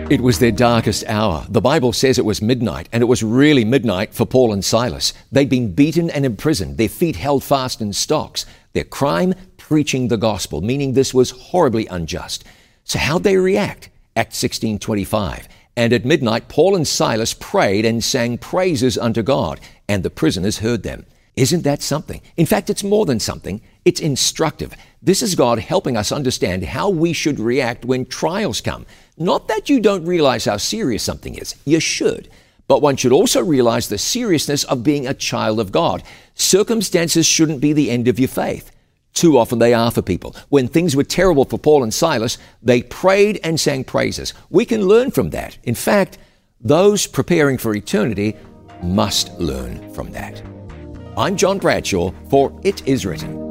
It was their darkest hour. The Bible says it was midnight, and it was really midnight for Paul and Silas. They'd been beaten and imprisoned, their feet held fast in stocks. Their crime, preaching the gospel, meaning this was horribly unjust. So how'd they react? Acts 16:25. And at midnight, Paul and Silas prayed and sang praises unto God, and the prisoners heard them. Isn't that something? In fact, it's more than something. It's instructive. This is God helping us understand how we should react when trials come. Not that you don't realize how serious something is. You should. But one should also realize the seriousness of being a child of God. Circumstances shouldn't be the end of your faith. Too often they are for people. When things were terrible for Paul and Silas, they prayed and sang praises. We can learn from that. In fact, those preparing for eternity must learn from that. I'm John Bradshaw for It Is Written.